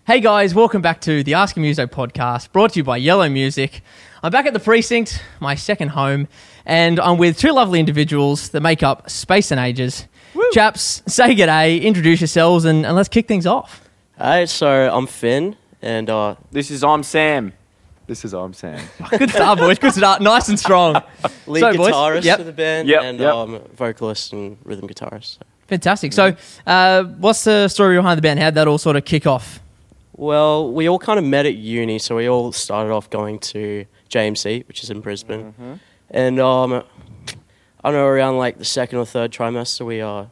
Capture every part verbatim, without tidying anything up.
Hey guys, welcome back to the Ask a Muso podcast, brought to you by Yellow Music. I'm back at the precinct, my second home, and I'm with two lovely individuals that make up Space and Ages. Woo. Chaps, say g'day, introduce yourselves, and, and let's kick things off. Hey, so I'm Finn, and uh, this is I'm Sam. This is I'm Sam. Good start, boys. Good start. Nice and strong. Lead so, guitarist boys, yep. for the band, yep, and yep. Um, vocalist and rhythm guitarist. So. Fantastic. So, uh, what's the story behind the band? How'd that all sort of kick off? Well, we all kind of met at uni, so we all started off going to J M C, which is in Brisbane. Mm-hmm. And um, I don't know, around like the second or third trimester, we uh,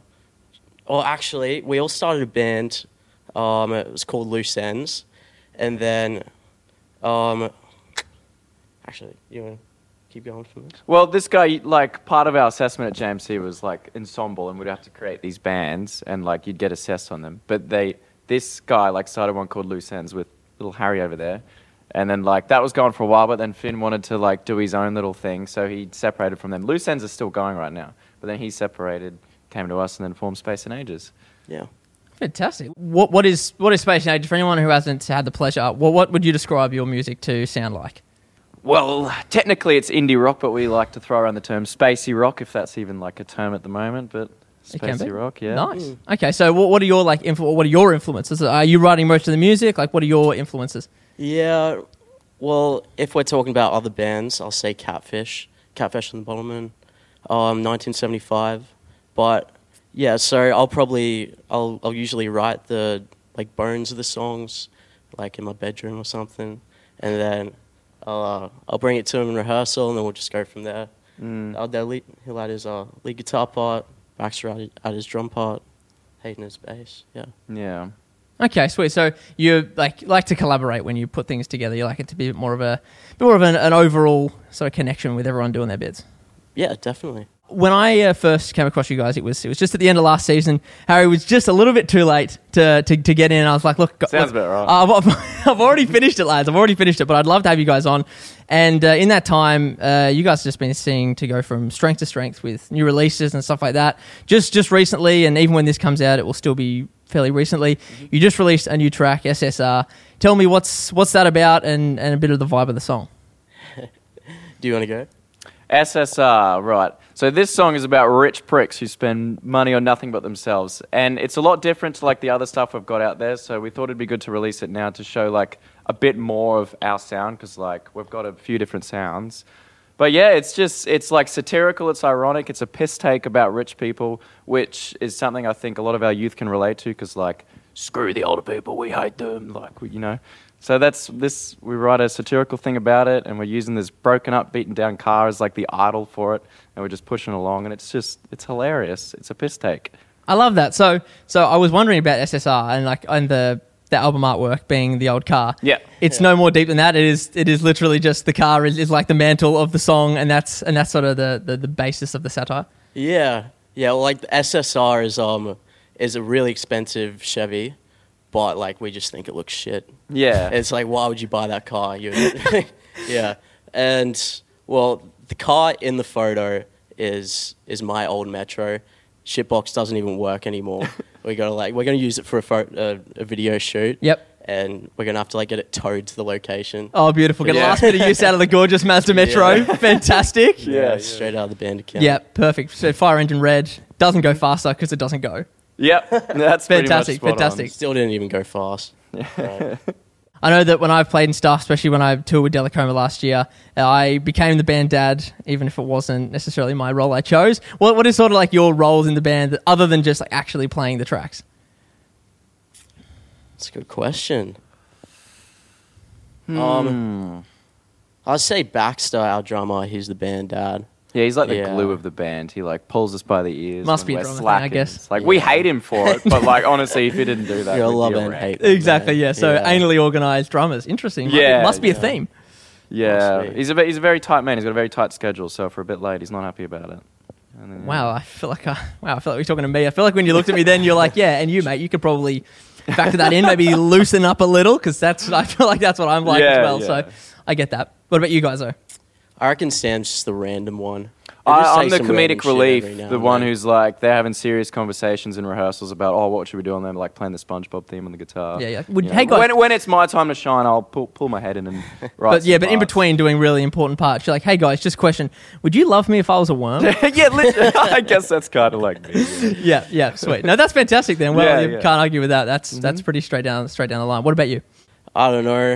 or actually, we all started a band. Um, it was called Loose Ends, and then, um, actually, you want to keep going from this? Well, this guy, like, part of our assessment at J M C was like ensemble, and we'd have to create these bands, and like you'd get assessed on them. But they, this guy, like, started one called Loose Ends with little Harry over there, and then like that was going for a while. But then Finn wanted to like do his own little thing, so he separated from them. Loose Ends is still going right now, but then he separated, came to us, and then formed Space and Ages. Yeah. Fantastic. What what is what is Space and Ages for anyone who hasn't had the pleasure? What what would you describe your music to sound like? Well, technically it's indie rock, but we like to throw around the term spacey rock, if that's even like a term at the moment. But spacey rock, yeah. Nice. Mm. Okay, so what what are your like influ- what are your influences? Are you writing most of the music? Like, what are your influences? Yeah. Well, if we're talking about other bands, I'll say Catfish, Catfish and the Bottlemen, um, nineteen seventy-five. But yeah, so I'll probably I'll I'll usually write the like bones of the songs, like in my bedroom or something, and then I'll uh, I'll bring it to him in rehearsal, and then we'll just go from there. Mm. I'll they'll lead, he'll add his uh, lead guitar part, Baxter add, add his drum part, Hayden his bass. Yeah. Yeah. Okay, sweet. So you like like to collaborate when you put things together. You like it to be more of a more of an, an overall sort of connection with everyone doing their bits. Yeah, definitely. When I uh, first came across you guys, it was it was just at the end of last season. Harry was just a little bit too late to to, to get in. I was like, look, sounds look, about right. Uh, I've, I've already finished it, lads. I've already finished it, but I'd love to have you guys on. And uh, in that time, uh, you guys have just been seeing to go from strength to strength with new releases and stuff like that. Just just recently, and even when this comes out, it will still be fairly recently. Mm-hmm. You just released a new track, S S R. Tell me what's what's that about, and, and a bit of the vibe of the song. Do you want to go? S S R, right. So this song is about rich pricks who spend money on nothing but themselves. And it's a lot different to like the other stuff we've got out there. So we thought it'd be good to release it now to show like a bit more of our sound, because like we've got a few different sounds. But yeah, it's just, it's like satirical, it's ironic, it's a piss take about rich people, which is something I think a lot of our youth can relate to, because like, screw the older people, we hate them, like, you know. So that's this, we write a satirical thing about it, and we're using this broken up, beaten down car as like the idol for it, and we're just pushing along, and it's just, it's hilarious. It's a piss take. I love that. So so I was wondering about S S R and like and the the album artwork being the old car. Yeah. It's yeah. no more deep than that. It is it is literally just the car is, is like the mantle of the song, and that's and that's sort of the, the, the basis of the satire. Yeah. Yeah, well, like the S S R is um is a really expensive Chevy. But like we just think it looks shit. Yeah. It's like, why would you buy that car? You yeah. And well, the car in the photo is is my old Metro. Shitbox doesn't even work anymore. we gotta like we're gonna use it for a, photo, uh, a video shoot. Yep. And we're gonna have to like get it towed to the location. Oh, beautiful! Get yeah. a last bit of use out of the gorgeous Mazda Metro. Yeah. Fantastic. Yeah, yeah, straight out of the band account. Yeah, perfect. So fire engine red doesn't go faster because it doesn't go. Yep, that's fantastic. Pretty much spot fantastic. on. Still didn't even go fast. Right. I know that when I've played and stuff, especially when I toured with Delacoma last year, I became the band dad, even if it wasn't necessarily my role I chose. What What is sort of like your roles in the band, other than just like actually playing the tracks? That's a good question. Hmm. Um, I'd say Baxter, our drummer, he's the band dad. Yeah, he's like the Yeah. glue of the band. He like pulls us by the ears. Must when be a we're drummer thing, slacking. I guess. It's like Yeah. we hate him for it, but like honestly, if he didn't do that, You're a we'd love be a and wreck. hate. Exactly, yeah. So Yeah. anally organised drummers. Interesting. Might Yeah, be, must be a yeah. theme. Yeah, Must be. he's a ve- he's a very tight man. He's got a very tight schedule. So if we're a bit late, he's not happy about it. And then, Wow, I feel like I, wow, I feel like you're talking to me. I feel like when you looked at me, then you're like, yeah, and you, mate, you could probably factor that in, maybe loosen up a little, because that's I feel like that's what I'm like Yeah, as well. yeah. So I get that. What about you guys though? I reckon Sam's just the random one. It just I, I'm takes the some random comedic shit relief, every now the and one then. who's like, they're having serious conversations in rehearsals about, oh, what should we do? And they're like playing the SpongeBob theme on the guitar. Yeah, yeah. Would- You know, hey, guys- when, when it's my time to shine, I'll pull, pull my head in and write But yeah, some but in parts. between doing really important parts, you're like, hey guys, just a question. Would you love me if I was a worm? yeah, literally, I guess that's kind of like me. Yeah. yeah, yeah, sweet. No, that's fantastic then. Well, Yeah, you yeah. can't argue with that. That's that's Mhm. pretty straight down straight down the line. What about you? I don't know.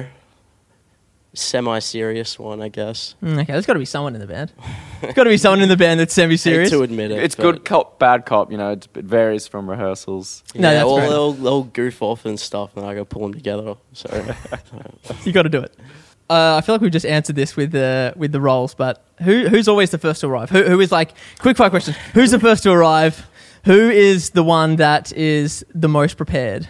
Semi-serious one, I guess. Mm, okay, there's got to be someone in the band. There's got to be someone in the band that's semi-serious. Hate to admit it. It's but- good cop, bad cop. You know, it's, it varies from rehearsals. No, Yeah, that's well, fair they'll, they'll goof off and stuff, and I go pull them together. So You got to do it. Uh, I feel like we've just answered this with the with the roles, but who who's always the first to arrive? Who who is like quick fire questions? Who's the first to arrive? Who is the one that is the most prepared?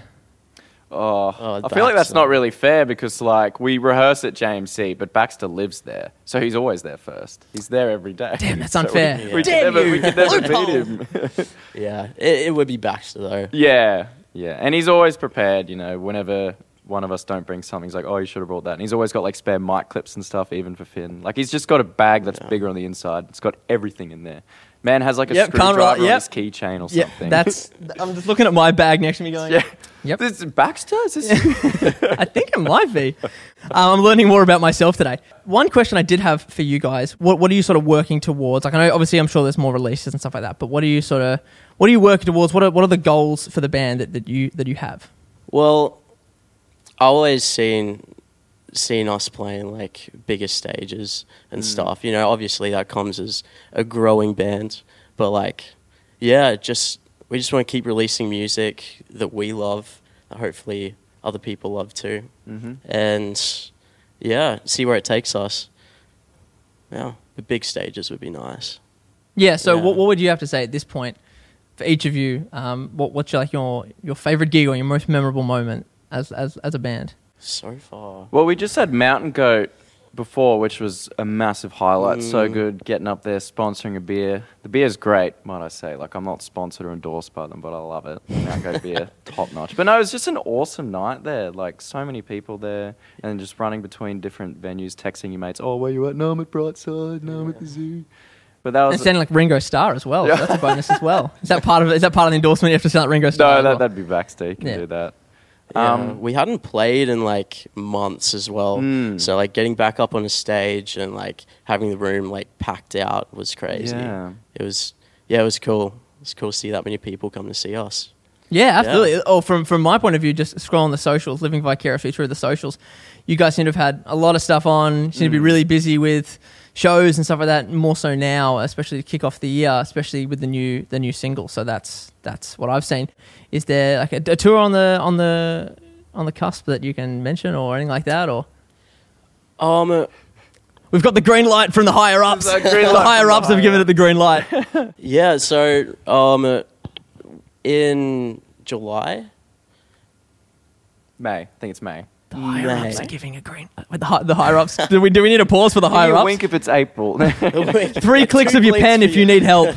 Oh, Oh, I feel like that's Baxter. not really fair because, like, we rehearse at J M C, but Baxter lives there, so he's always there first. He's there every day. Damn, that's So we- unfair. We, Yeah. could Damn never, you. we could never Loophole. beat him. yeah, it, it would be Baxter though. yeah, yeah, and he's always prepared. You know, whenever one of us don't bring something, he's like, "Oh, you should have brought that." And he's always got like spare mic clips and stuff, even for Finn. Like, he's just got a bag that's Yeah. bigger on the inside. It's got everything in there. Man has like a Yep, can't screwdriver rely- on yep. his keychain or Yeah, something. that's. I'm just looking at my bag next to me, going, yeah. Yep. This is Baxter? Is this? I think it might be. Um, I'm learning more about myself today. One question I did have for you guys: what What are you sort of working towards? Like, I know obviously I'm sure there's more releases and stuff like that, but what are you sort of what are you working towards? What are What are the goals for the band that, that you that you have? Well, I always seen seen us playing like bigger stages and Mm. stuff. You know, obviously that comes as a growing band, but like, yeah, just we just want to keep releasing music that we love, that hopefully other people love too, mm-hmm. and yeah, see where it takes us. Yeah, the big stages would be nice. Yeah. So Yeah. what What would you have to say at this point for each of you? Um, what What's your, like your your favorite gig or your most memorable moment as as as a band? So far, Well, we just had Mountain Goat before, which was a massive highlight. So Mm. good, getting up there, sponsoring a beer. The beer's great, might I say. Like, I'm not sponsored or endorsed by them, but I love it. Mountain Goat beer, top notch. But no, it was just an awesome night there. Like, so many people there, and just running between different venues, texting your mates. Oh, where you at? No, I'm at Brightside. No, I'm at the zoo. But that It was sounded like Ringo Starr as well. So Yeah. that's a bonus as well. Is that part of Is that part of the endorsement? You have to sound like Ringo Starr. no, as that, well? that'd be backstage. You can Yeah. do that. yeah, Um, we hadn't played in like months as well. Mm. So like getting back up on a stage and like having the room like packed out was crazy. Yeah. It was yeah, it was cool. It was cool to see that many people come to see us. Yeah, absolutely. Oh, from from my point of view, just scrolling the socials, living vicariously through the socials, you guys seem to have had a lot of stuff on. You seem to be Mm. really busy with shows and stuff like that. More so now, especially to kick off the year, especially with the new the new single. So that's that's what I've seen. Is there like a, a tour on the on the on the cusp that you can mention or anything like that? Or Um uh, we've got the green light from the higher ups. There's The a green light from higher the ups have higher given it the green light. yeah, so um uh, in July. May. I think it's May. The higher May. ups are giving a green. With the hi- the higher ups, do we do we need a pause for the Give me higher a ups? wink if it's April. Three clicks Two of your clicks pen for if you need help.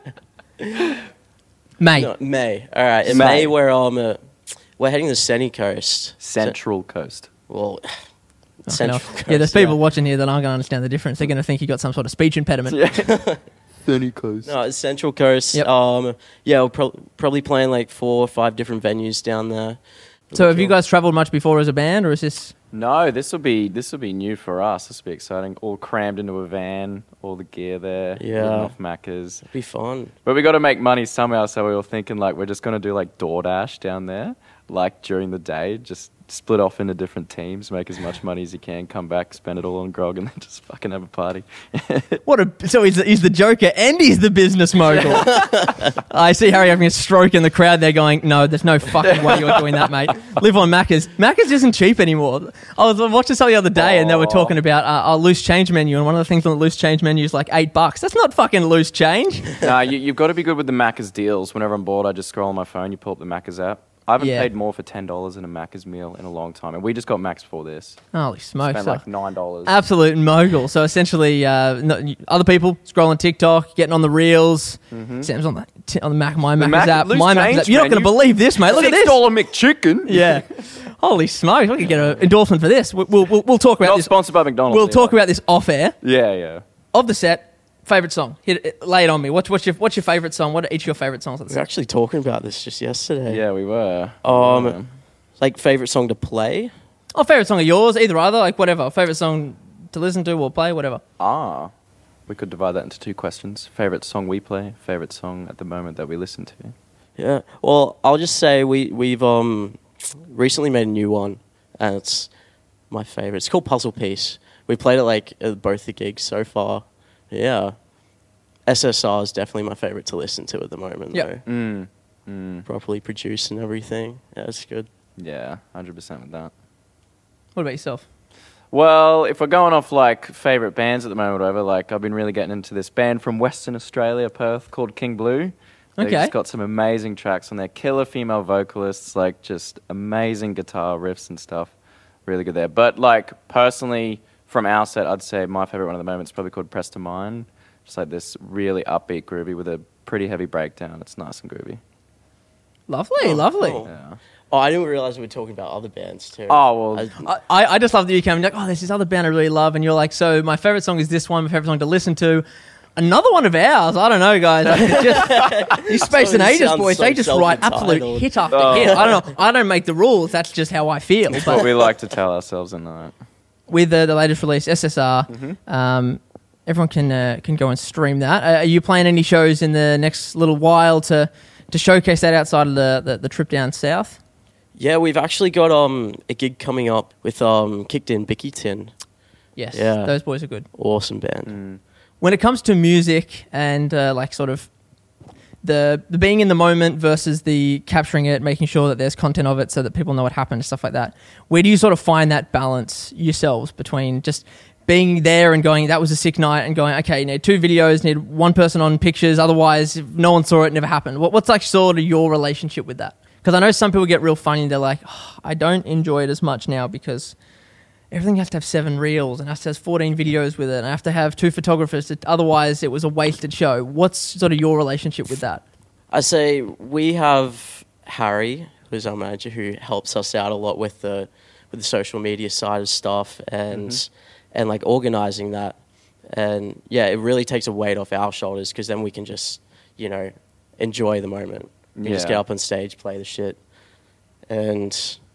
May. No, May. All right, in May. May, we're um uh, we're heading to Sunny Coast. Central Coast. Well, Fucking Central hell. Coast. Yeah, there's people yeah. watching here that aren't going to understand the difference. They're going to think you got some sort of speech impediment. Sunny Coast. No, it's Central Coast. Yep. Um, yeah, we're pro- probably playing like four or five different venues down there. So have you guys travelled much before as a band, or is this... No, this will be this will be new for us. This will be exciting. All crammed into a van, all the gear there, Yeah. living off Macca's. It'd be fun. But we got to make money somehow, so we were thinking like we're just gonna do like DoorDash down there, like during the day, just split off into different teams, make as much money as you can, come back, spend it all on grog, and then just fucking have a party. What a... So he's the, he's the Joker and he's the business mogul. I see Harry having a stroke in the crowd there going, no, there's no fucking way you're doing that, mate. Live on Macca's. Macca's isn't cheap anymore. I was watching something the other day and they were Aw. talking about uh, our loose change menu, and one of the things on the loose change menu is like eight bucks. That's not fucking loose change. Nah, you, you've got to be good with the Macca's deals. Whenever I'm bored, I just scroll on my phone. You pull up the Macca's app. I haven't Yeah. paid more for ten dollars in a Macca's meal in a long time, and we just got Macs for this. Holy smokes. Spent So- like nine dollars. Absolute mogul. So essentially, uh, no, other people scrolling TikTok, getting on the reels. Sam's on the t- on the Mac, my Mac's Mac- app, loose my Mac's change app. You're not going to menu. believe this, mate. Look at Six this. dollar McChicken. Yeah. Holy smokes! We could get an endorsement for this. We'll we'll, we'll, we'll talk about Not this. sponsored by McDonald's. We'll either. talk about this off air Yeah, yeah. of the set. Favorite song? Hit it, lay it on me. What's what's your what's your favorite song? What are each of your favorite songs? We were actually talking about this just yesterday. Yeah, we were. Um, We were. like favorite song to play. Oh, favorite song of yours? Either either, like whatever. Favorite song to listen to or play, whatever. Ah, we could divide that into two questions. Favorite song we play, favorite song at the moment that we listen to. Yeah. Well, I'll just say we we've um recently made a new one, and it's my favorite. It's called Puzzle Piece. We played it like at both the gigs so far. Yeah. S S R is definitely my favorite to listen to at the moment. Yep. Though. Mm. Mm. Properly produced and everything. Yeah, it's good. Yeah, one hundred percent with that. What about yourself? Well, if we're going off like favourite bands at the moment or whatever, like I've been really getting into this band from Western Australia, Perth, called King Blue. They've Okay. just got some amazing tracks on there. Killer female vocalists, like just amazing guitar riffs and stuff. Really good there. But like personally, from our set, I'd say my favourite one at the moment is probably called Press to Mine. Just like this really upbeat groovy with a pretty heavy breakdown. It's nice and groovy. Lovely, Oh, lovely. cool. Yeah. Oh, I didn't realize we were talking about other bands too. Oh, well, I- I, I just love that you came like, oh, there's this other band I really love, and you're like, so my favorite song is this one. My favorite song to listen to. Another one of ours. I don't know, guys. Like, it's just, these Space and Someone Ages sounds boys, so they just write absolute self-entitled. hit after Oh. hit. I don't know. I don't make the rules. That's just how I feel. that's what But we like to tell ourselves in that. with uh, the latest release, S S R, Mm-hmm. um, everyone can uh, can go and stream that. Uh, are you playing any shows in the next little while to to showcase that outside of the, the, the trip down south? Yeah, we've actually got um a gig coming up with um Kicked In Bicky Tin. Yes, Yeah. those boys are good. Awesome band. Mm. When it comes to music and uh, like sort of the the being in the moment versus the capturing it, making sure that there's content of it so that people know what happened, stuff like that. Where do you sort of find that balance yourselves between just being there and going, that was a sick night, and going, okay, you need two videos, need one person on pictures, otherwise if no one saw it, it never happened. What, what's like sort of your relationship with that? Because I know some people get real funny and they're like, oh, I don't enjoy it as much now because everything has to have seven reels and has to have fourteen videos with it, and I have to have two photographers. It, otherwise, it was a wasted show. What's sort of your relationship with that? I say we have Harry, who's our manager, who helps us out a lot with the with the social media side of stuff and Mhm. and like organizing that. And yeah, it really takes a weight off our shoulders because then we can just, you know, enjoy the moment. You can just Yeah. get up on stage, play the shit. And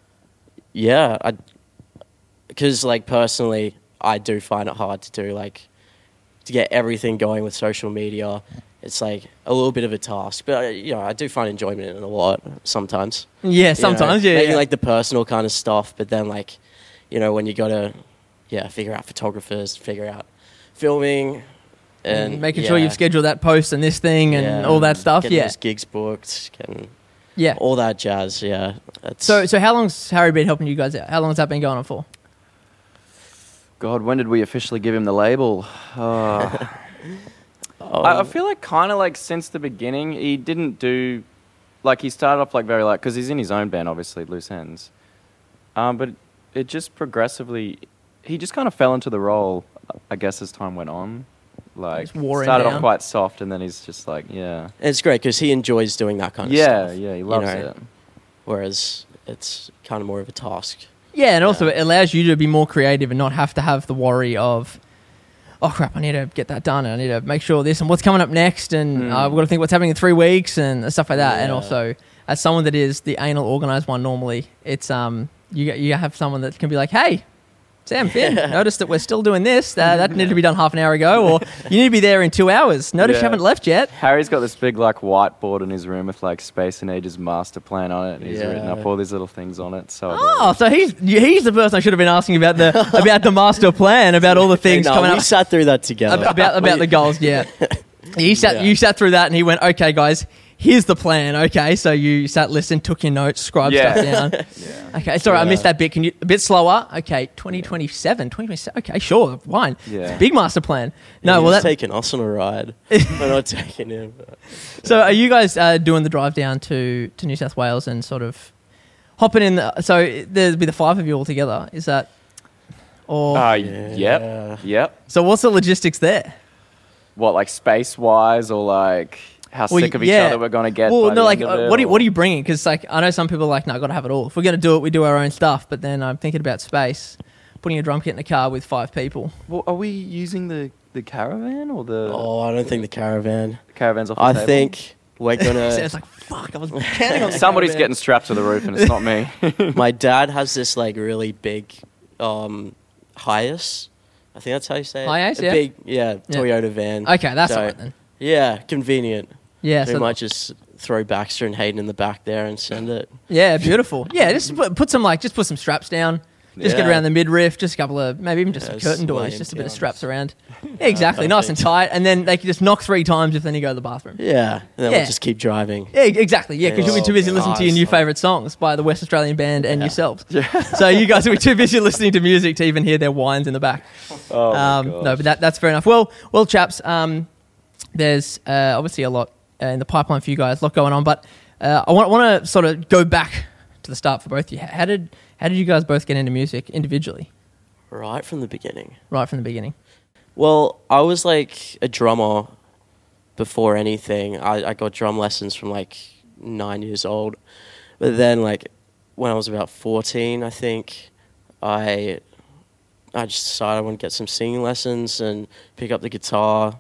yeah, I because like personally, I do find it hard to do like to get everything going with social media. It's like a little bit of a task, but uh, you know, I do find enjoyment in it a lot sometimes. Yeah, You sometimes, know, yeah, making yeah. like the personal kind of stuff, but then like, you know, when you gotta, yeah, figure out photographers, figure out filming, and And making yeah, sure you've scheduled that post and this thing and yeah, all that stuff. getting Yeah, those gigs booked, getting yeah. all that jazz. Yeah. That's, So, so how long's Harry been helping you guys out? How long has that been going on for? God, when did we officially give him the label? Oh. oh, I, I feel like kind of like since the beginning, he didn't do, like he started off like very like, because he's in his own band, obviously, Loose Ends. Um, but it just progressively, he just kind of fell into the role, I guess, as time went on. Like, Just wore him started down. off quite soft, and then he's just like, yeah. it's great because he enjoys doing that kind of Yeah, stuff. yeah, he you loves know, it. Whereas it's kind of more of a task. Yeah, and also Yeah. it allows you to be more creative and not have to have the worry of, oh crap, I need to get that done, and I need to make sure this and what's coming up next, and Mm. uh, we've got to think what's happening in three weeks and stuff like that. And Yeah. also, as someone that is the anal organized one, normally it's um you get- you have someone that can be like, hey, Sam, Finn, notice that we're still doing this. Uh, that needed to be done half an hour ago, or you need to be there in two hours. Notice you Yeah. haven't left yet. Harry's got this big like whiteboard in his room with like Space and Age's master plan on it, and he's Yeah. written up all these little things on it. So Oh, so he's he's the person I should have been asking about the about the master plan, about all the things no, coming we up. sat through that together. Ab- about about the goals, yeah. He sat Yeah. you sat through that and he went, okay, guys, here's the plan. Okay, so you sat, listened, took your notes, scribed Yeah. stuff down. yeah. Okay, sorry, I Yeah. missed that bit. Can you a bit slower? Okay, twenty twenty-seven, twenty twenty-seven. Okay, sure, fine. Yeah. Big master plan. No, He's well, that, taking us on a ride. We're not taking him. so are you guys uh, doing the drive down to, to New South Wales and sort of hopping in? The, so there'd be the five of you all together. Is that? Or Uh, Yeah. Yep. Yep. so? What's the logistics there? What, like space wise, or like how Well, sick of each yeah. other we're gonna get? Well, by no, the like, end of uh, it, what are you, or- what are you bringing? Because like, I know some people are like, no, I got to have it all. If we're gonna do it, we do our own stuff. But then I'm thinking about space, putting a drum kit in a car with five people. Well, are we using the the Caravan or the, Oh, I don't think the Caravan. the Caravan's off the I table? think we're So gonna. it's like, fuck, I was counting on the Somebody's Caravan. getting strapped to the roof and it's not me. My dad has this like really big, um, Hiace. I think that's how you say it. Hiace, A yeah. big, yeah, Yeah. Toyota van. Okay, that's So, all right then. Yeah, convenient. Yeah, we so might just throw Baxter and Hayden in the back there and send it. yeah, beautiful. Yeah, just put, put some like just put some straps down. Just get Yeah. around the midriff, just a couple of maybe even just Yeah, some just curtain doors, laying just a bit of down. straps around. Yeah, exactly, nice and tight, and then they can just knock three times if they need to go to the bathroom. Yeah, and then Yeah. we'll just keep driving. Yeah, exactly. Yeah, because you'll be too busy Oh, listening to your nice. new favourite songs by the West Australian band and Yeah. yourselves. So you guys will be too busy listening to music to even hear their whines in the back. Oh, my Um, gosh. no, but that, that's fair enough. Well, well, chaps, um, there's uh, obviously a lot uh, in the pipeline for you guys, a lot going on. But uh, I want, want to sort of go back to the start for both of you. How did how did you guys both get into music individually, Right from the beginning. right from the beginning? Well, I was like a drummer before anything. I, I got drum lessons from like nine years old. But then like when I was about fourteen, I think, I I just decided I want to get some singing lessons and pick up the guitar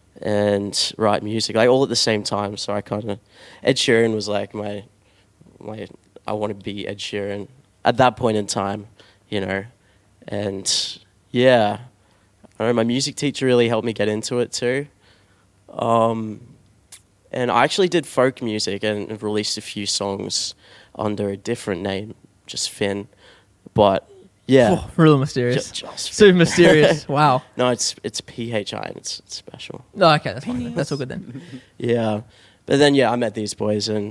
and write music, like all at the same time. So I kind of, Ed Sheeran was like my, my, I want to be Ed Sheeran at that point in time, you know. And yeah, I don't know, my music teacher really helped me get into it too. Um, and I actually did folk music and released a few songs under a different name, just Finn. But yeah, Oh, really mysterious. ju- just Super Finn. mysterious. Wow. No, it's it's P H I and it's, it's special. Oh, okay, that's fine. That's all good then. Yeah, but then yeah, I met these boys and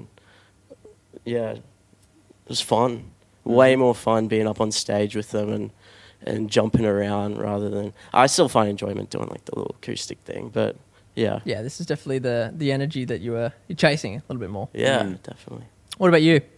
yeah, it was fun. Way more fun being up on stage with them and and jumping around rather than. I still find enjoyment doing like the little acoustic thing, but yeah, Yeah, this is definitely the the energy that you were you're chasing a little bit more. yeah, Mm. definitely. What about you?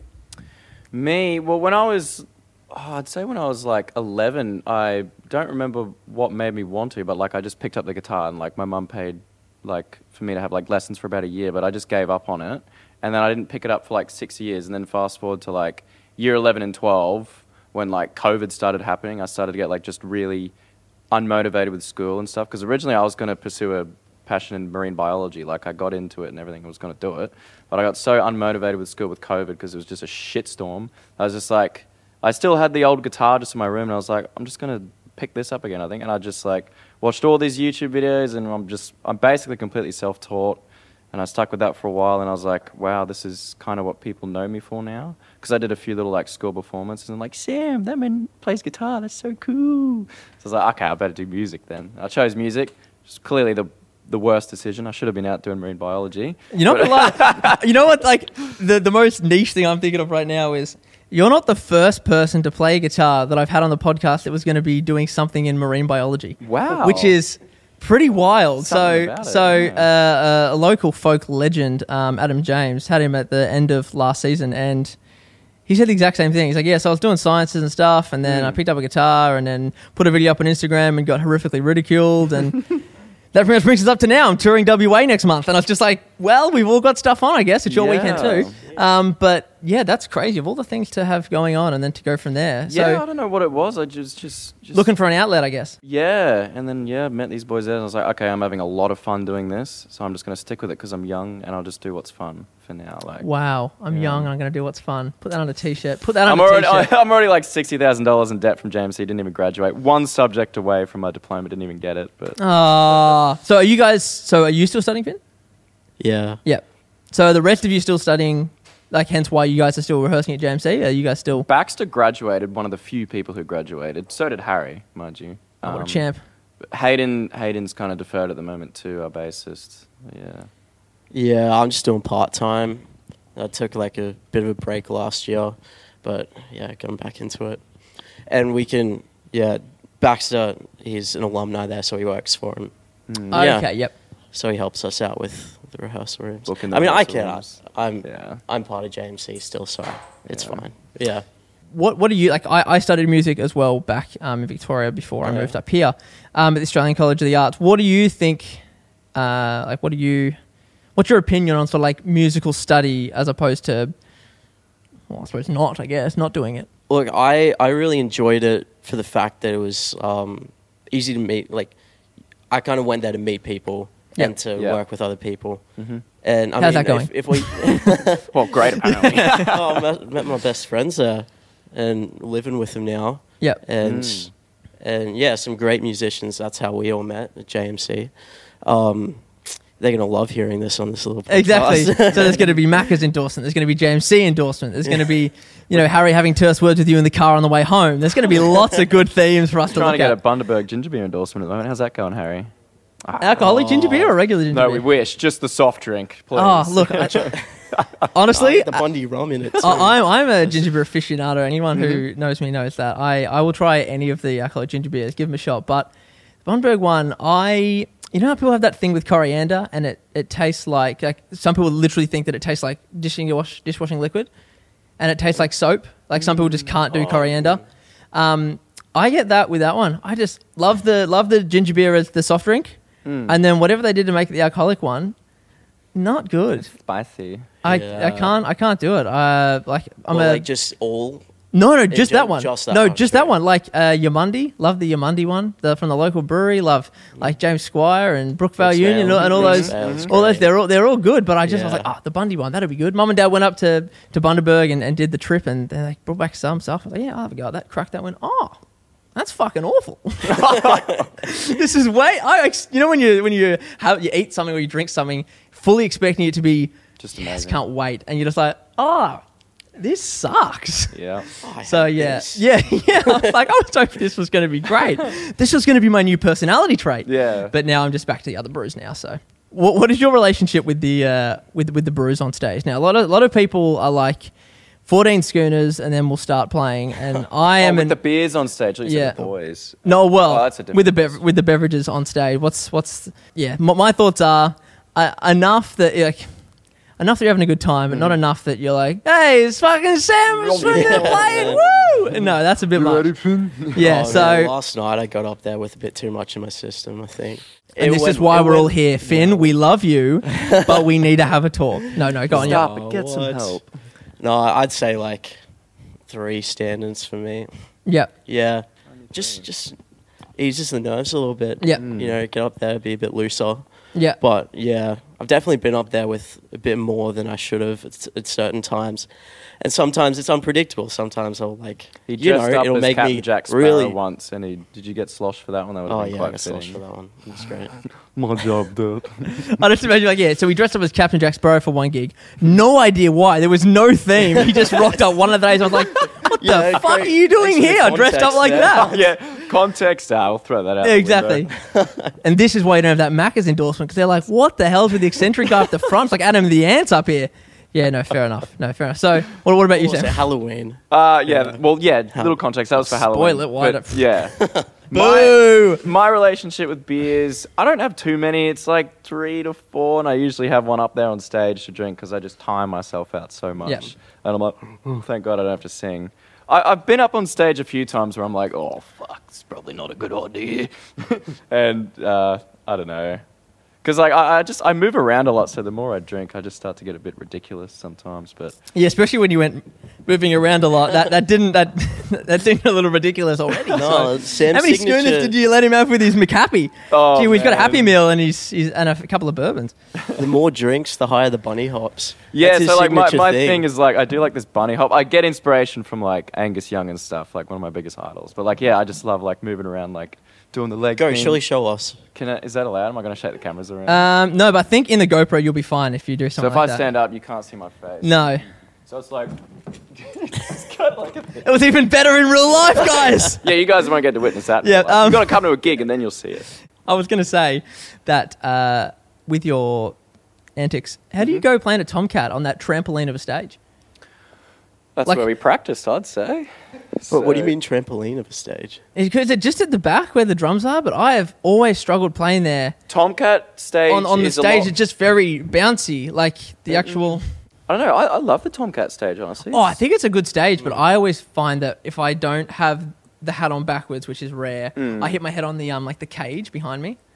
Me, well, when I was, oh, I'd say when I was like eleven, I don't remember what made me want to, but like I just picked up the guitar and like my mum paid like for me to have like lessons for about a year, but I just gave up on it. And then I didn't pick it up for like six years. And then fast forward to like year eleven and twelve, when like COVID started happening, I started to get like just really unmotivated with school and stuff. Because originally I was going to pursue a passion in marine biology. Like I got into it and everything, I was going to do it. But I got so unmotivated with school with COVID because it was just a shitstorm. I was just like, I still had the old guitar just in my room and I was like, I'm just going to pick this up again, I think. And I just like watched all these YouTube videos and I'm just, I'm basically completely self-taught. And I stuck with that for a while and I was like, wow, this is kind of what people know me for now. Because I did a few little like school performances and like, Sam, that man plays guitar, that's so cool. So I was like, okay, I better do music then. I chose music, which is clearly the the worst decision. I should have been out doing marine biology. You know what? Like, you know what? Like the the most niche thing I'm thinking of right now is you're not the first person to play guitar that I've had on the podcast that was going to be doing something in marine biology. Wow. Which is pretty wild. Something so about it, so yeah. uh, a local folk legend, um, Adam James, had him at the end of last season, and he said the exact same thing. He's like, yeah, so I was doing sciences and stuff, and then Mm. I picked up a guitar and then put a video up on Instagram and got horrifically ridiculed and. That pretty much brings us up to now. I'm touring W A next month. And I was just like, well, we've all got stuff on, I guess. It's your Yeah. weekend too. Um, but yeah, that's crazy. Of all the things to have going on and then to go from there. Yeah, I So don't know what it was. I just, just, just looking for an outlet, I guess. Yeah, and then yeah, met these boys there, and I was like, okay, I'm having a lot of fun doing this, so I'm just going to stick with it because I'm young, and I'll just do what's fun for now. Like, Wow. I'm Yeah. young and I'm going to do what's fun. Put that on a t-shirt. Put that on I'm a already, t-shirt. I'm already like sixty thousand dollars in debt from J M C. Didn't even graduate. One subject away from my diploma. Didn't even get it. But Ah. So are you guys, so are you still studying, Finn? Yeah, Yep. So are the rest of you still studying, like hence why you guys are still rehearsing at J M C? Are you guys still, Baxter graduated. One of the few people who graduated. So did Harry, mind you. oh, what a Um, champ. Hayden, Hayden's kind of deferred at the moment too. Our bassist. Yeah. yeah. I'm just doing part time. I took like a bit of a break last year, but yeah, going back into it. And we can, yeah, Baxter, he's an alumni there, so he works for him. Mm. Oh, yeah. Okay, yep. So he helps us out with the rehearsal rooms. Booking the I mean, I rehearsal can. rooms. I'm Yeah. I'm part of J M C still, so it's Yeah. fine. Yeah. What What do you like? I, I studied music as well back um, in Victoria before I Okay. moved up here um, at the Australian College of the Arts. What do you think? Uh, like, what do you? What's your opinion on sort of like musical study as opposed to? Well, I suppose not. I guess not doing it. Look, I, I really enjoyed it for the fact that it was um, easy to meet. Like, I kind of went there to meet people Yeah. and to Yeah. work with other people. Mm-hmm. And I How's mean, that going? If, if we, Well, great apparently. oh, I met, met my best friends there, and living with them now. Yep. And Mm. and yeah, some great musicians. That's how we all met at J M C. Um, they're gonna love hearing this on this little podcast. Exactly. So there's going to be Macca's endorsement. There's going to be J M C endorsement. There's going to be, you know, Harry having terse words with you in the car on the way home. There's going to be lots of good themes for us to Trying look to get at. a Bundaberg ginger beer endorsement at the moment. How's that going, Harry? Alcoholic ginger beer or regular ginger No, beer? we wish. Just the soft drink, please. Oh, look. I, honestly, the Bundy rum in it. Too. I, I'm, I'm a ginger beer aficionado. Anyone who Mm-hmm. knows me knows that. I, I will try any of the alcoholic ginger beers, give them a shot. But the Bundaberg one, I... You know how people have that thing with coriander and it, it tastes like, like... Some people literally think that it tastes like dishing wash, dishwashing liquid. And it tastes like soap. Like some people just can't do Oh. coriander. Um, I get that with that one. I just love the love the ginger beer as the soft drink. Mm. And then whatever they did to make the alcoholic one, not good. Spicy. I, Yeah. I can't I can't do it. Uh, like I'm Or a like just all. no no just ju- that one. just that no one, just sure. that one. Like uh, Yamundi, love the Yamundi one. The from the local brewery. Love like James Squire and Brookvale Brookesvale. Union and all, and all those. Brookesvale's All those great. they're all they're all good. But I just was Yeah. like, oh, the Bundy one that'd be good. Mum and Dad went up to to Bundaberg and, and did the trip and they like, brought back some stuff. I was like, yeah, I'll have a go at that. Cracked that one. Oh. That's fucking awful. This is way. I ex- you know when you when you have you eat something or you drink something, fully expecting it to be Just yes, amazing. can't wait, and you're just like, oh, this sucks. Yeah. Oh, I So hate yeah, this. yeah, yeah. I was like, I was hoping this was going to be great. This was going to be my new personality trait. Yeah. But now I'm just back to the other brews now. So, what, what is your relationship with the uh, with with the brews on stage? Now, a lot of a lot of people are like fourteen schooners, and then we'll start playing. And I Oh, am with an, the beers on stage. Like you Yeah. said, the boys. no, well, Oh, that's a with the difference. bev- with the beverages on stage. What's what's yeah? My, my thoughts are uh, enough that like. Enough that you're having a good time, but Mm. not enough that you're like, hey, it's fucking Sam it's fucking Yeah. playing, woo! No, that's a bit much. Yeah, Oh, so, man, last night I got up there with a bit too much in my system. I think. and It this went- is why it we're all went- here. Finn, we love you, but we need to have a talk. No, no, go on, yeah. Stop Oh, it. Get some what? help. No, I'd say like three standards for me. Yeah, Yeah, just just eases the nerves a little bit. yeah, Mm. You know, get up there, be a bit looser. yeah. But yeah, I've definitely been up there with a bit more than I should have at, at certain times, and sometimes it's unpredictable. Sometimes I'll like, He you dressed know, up it'll as make Captain me Jack Sparrow really. once, and he did you get sloshed for that one? That would have Oh been yeah, I quite got slosh fitting. for that one. That's great. My job, dude. I just imagine, like, yeah, so we dressed up as Captain Jack Sparrow for one gig. No idea why. There was no theme. He just rocked up one of the days. I was like, what Yeah, the fuck great. are you doing Thanks for the here? Dressed up context like there. that. yeah, context. Ah, I'll throw that out. Yeah, the exactly. window. And this is why you don't have that Macca's endorsement, because they're like, what the hell's with the eccentric guy up the front? It's like Adam the Ants up here. Yeah, no, fair enough. No, fair enough. So, what, what about you, What was it, Sam? Halloween? Uh, yeah. Yeah. Well, yeah. How- Little context. That was for Spoil Halloween. it, why but don't- yeah. my, Boo! my relationship with beers, I don't have too many. It's like three to four, and I usually have one up there on stage to drink because I just time myself out so much. Yeah. And I'm like, oh, thank God I don't have to sing. I, I've been up on stage a few times where I'm like, oh, fuck, it's probably not a good idea. and uh, I don't know. Because like I, I just I move around a lot, so the more I drink, I just start to get a bit ridiculous sometimes. But Yeah, especially when you went moving around a lot. That that didn't that that seemed a little ridiculous already. No, So- Sam's how many signature- schooners did you let him have with his McHappy? Oh, Gee, we've got a Happy man. Meal and he's, he's and a f- couple of bourbons. The more drinks, the higher the bunny hops. yeah, That's his so like my, signature my thing. is like I do like this bunny hop. I get inspiration from like Angus Young and stuff, like one of my biggest idols. But like yeah, I just love like moving around, like doing the leg. Go, thing. surely show us. Can I, is that allowed? Am I going to shake the cameras around? Um, no, but I think in the GoPro you'll be fine if you do so something if like I that. stand up, you can't see my face. No, So it's like. it's kind of like a thing. it was even better in real life, guys. Yeah, you guys won't get to witness that. Yeah, Like, um, you got to come to a gig and then you'll see it. I was going to say that uh, with your antics, how do you Mhm. go playing a Tomcat on that trampoline of a stage? That's Like- where we practiced, I'd say. But what do you So- mean trampoline of a stage? Is is it just at the back where the drums are? But I have always struggled playing there. Tomcat stage On, on the is a stage, lot- it's just very bouncy, like the Mhm. actual... I don't know. I, I love the Tomcat stage, honestly. Oh, I think it's a good stage, Mm. but I always find that if I don't have the hat on backwards, which is rare, Mm. I hit my head on the um like the cage behind me.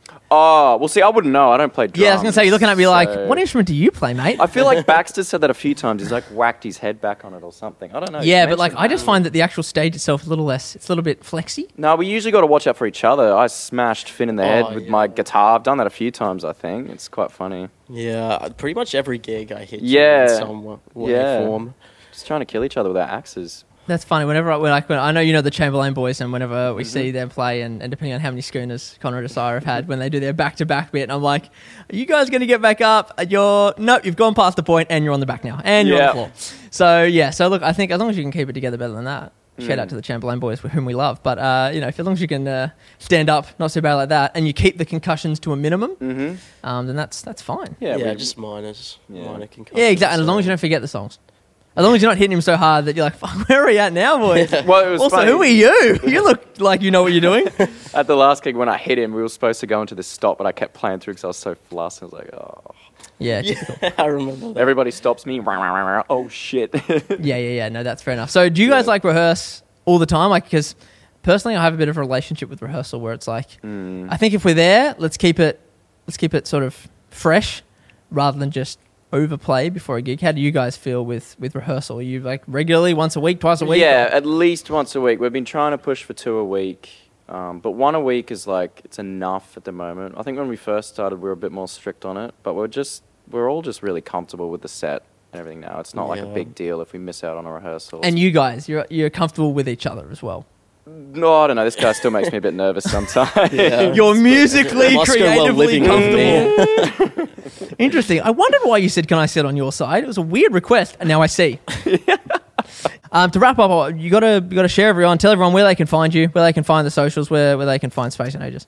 Oh, well, see, I wouldn't know. I don't play drums. Yeah, I was gonna say you're looking at me like, so- what instrument do you play, mate? I feel like Baxter said that a few times. He's like whacked his head back on it or something. I don't know. yeah, He but like mentioned I just that. find that the actual stage itself is a little less. It's a little bit flexy. No, we usually got to watch out for each other. I smashed Finn in the Oh, head with yeah. my guitar. I've done that a few times, I think. It's quite funny. Yeah, pretty much every gig I hit Yeah. you in some wa- way, Yeah. form. Just trying to kill each other with our axes. That's funny. Whenever I, when I, when I know you know the Chamberlain boys, and whenever Mm-hmm. we see them play, and, and depending on how many schooners Connor and Desire have had when they do their back to back bit, and I'm like, are you guys going to get back up? You're nope, you've gone past the point, and you're on the back now, and you're Yeah. on the floor. So yeah, so look, I think as long as you can keep it together better than that. Shout Mm. out to the Chamberlain boys, whom we love. But uh, you know, if as long as you can uh, stand up, not so bad like that, and you keep the concussions to a minimum, Mm-hmm. um, then that's that's fine. Yeah, Yeah, we- just minors, Yeah. minor concussions. Yeah, exactly. And as long as you don't forget the songs. As long as you're not hitting him so hard that you're like, fuck, where are we at now, boys? Well, it was Also, funny. who are you? You look like you know what you're doing. At the last gig, when I hit him, we were supposed to go into this stop, but I kept playing through because I was so flustered. I was like, oh. Yeah, Yeah, I remember that. Everybody stops me. Oh, shit. yeah, yeah, yeah. No, that's fair enough. So, do you guys Yeah. like rehearse all the time? Like, because personally, I have a bit of a relationship with rehearsal where it's like, Mm. I think if we're there, let's keep it, let's keep it sort of fresh, rather than just overplay before a gig. How do you guys feel with with rehearsal? Are you like regularly, once a week, twice a week? Yeah, at least once a week. We've been trying to push for two a week, um, but one a week is like it's enough at the moment. I think when we first started, we were a bit more strict on it, but we're just we're all just really comfortable with the set and everything now. It's not like a Yeah. big deal if we miss out on a rehearsal. And you guys, you're you're comfortable with each other as well. no, I don't know. This guy still makes me a bit nervous sometimes. Yeah. You're musically, Must go well creatively living with comfortable. Interesting. I wondered why you said, "Can I sit on your side?" It was a weird request, and now I see. um, to wrap up, you gotta you gotta share everyone, tell everyone where they can find you, where they can find the socials, where where they can find Space and Ages.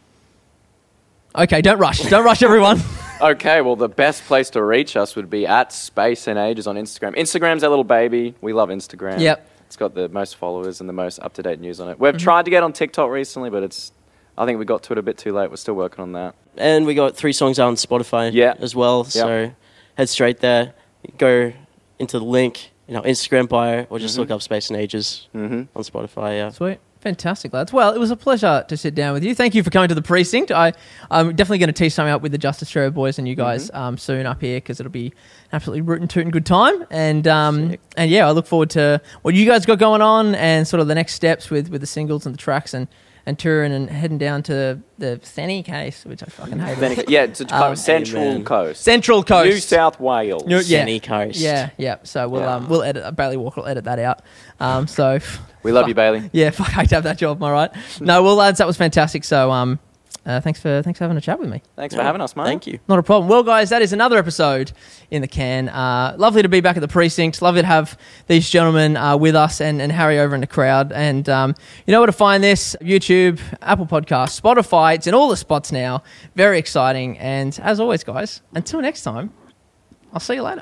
Okay, don't rush. Don't rush, everyone. Okay, well, the best place to reach us would be at Space and Ages on Instagram. Instagram's our little baby. We love Instagram. Yep. It's got the most followers and the most up-to-date news on it. We've tried to get on TikTok recently, but it's. I think we got to it a bit too late. We're still working on that. And we got three songs out on Spotify Yeah. as well. So head straight there. Go into the link in our Instagram bio or just Mhm. look up Space and Ages Mm-hmm. on Spotify. Yeah. Sweet. Fantastic, lads. Well, it was a pleasure to sit down with you. Thank you for coming to the precinct. I, I'm definitely going to tee something up with the Justice Show boys and you guys um, soon up here because it'll be absolutely rootin' tootin' good time. And um, Sick. and yeah, I look forward to what you guys got going on and sort of the next steps with, with the singles and the tracks and, and touring and heading down to the Senny case, which I fucking hate. Yeah, it's a Um, Central Amen. Coast. Central New Coast. South Wales. New- yeah. Sunny Coast. Yeah, yeah. So we'll Yeah. um, we'll edit. Bailey Walker will edit that out. Um, so We love fuck. you, Bailey. Yeah, fuck, I hate to have that job. Am I right? No, well, lads, that was fantastic. So, um, uh, thanks for thanks for having a chat with me. Thanks Yeah. for having us, mate. Thank you. Not a problem. Well, guys, that is another episode in the can. Uh, lovely to be back at the precinct. Lovely to have these gentlemen uh, with us and, and Harry over in the crowd. And um, you know where to find this: YouTube, Apple Podcasts, Spotify. It's in all the spots now. Very exciting. And as always, guys, until next time, I'll see you later.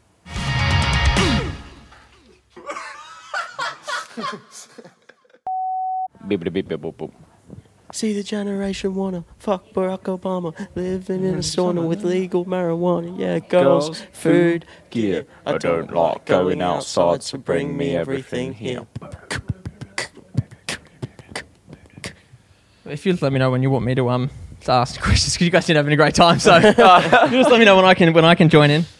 Beep, beep, beep, beep, boop, boop. See the generation wanna fuck Barack Obama, living in a sauna with legal marijuana. Yeah, girls, Girls, food, gear. gear. I don't like going outside, so bring me everything here. If you just let me know when you want me to um to ask questions, because you guys didn't have any great time, so you just let me know when I can when I can join in.